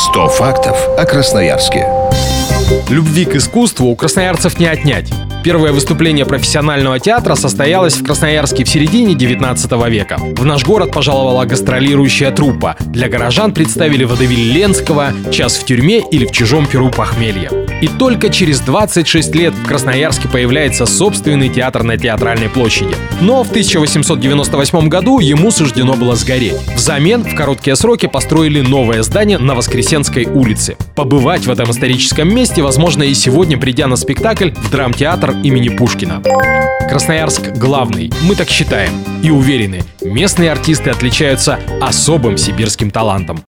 100 фактов о Красноярске. Любви к искусству у красноярцев не отнять. Первое выступление профессионального театра состоялось в Красноярске в середине 19 века. В наш город пожаловала гастролирующая труппа. Для горожан представили водевиль Ленского «Час в тюрьме» или «В чужом перу похмелье». И только через 26 лет в Красноярске появляется собственный театр на Театральной площади. Но в 1898 году ему суждено было сгореть. Взамен в короткие сроки построили новое здание на Воскресенской улице. Побывать в этом историческом месте возможно и сегодня, придя на спектакль в драмтеатр имени Пушкина. Красноярск главный, мы так считаем, и уверены, местные артисты отличаются особым сибирским талантом.